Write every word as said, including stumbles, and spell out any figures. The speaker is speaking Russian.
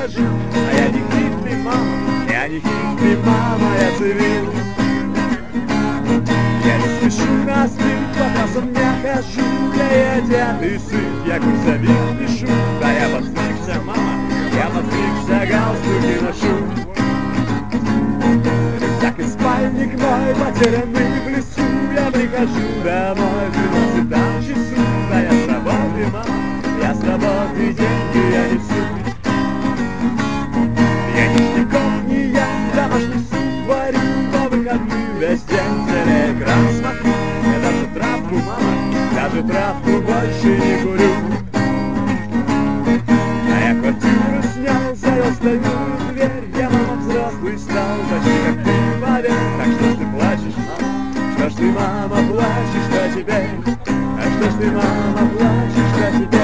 хожу. А я не хитрый, мама, я не хитрый, мама, я цивил. Я не спешу на стыд, по трассам не хожу. Я и одетый сыт, я курсовик пишу. Да я подстригся, мама, я подстригся, галстуки ношу. Так и спальник мой потерянный в лесу. Я прихожу домой в двенадцатом часу. Да я с работы, мама, я с работы деньги я несу. Я ништяков не я, домашний суп варю. По выходным весь день телеэкран смотрю. Я даже травку, мама, даже травку больше не курю. А я квартиру снял, завел стальную дверь. Я, мама, взрослый стал, почти как ты, поверь. Так что ж ты плачешь, мама? Что ж ты, мама, плачешь, что теперь? А что ж ты, мама, плачешь, что теперь?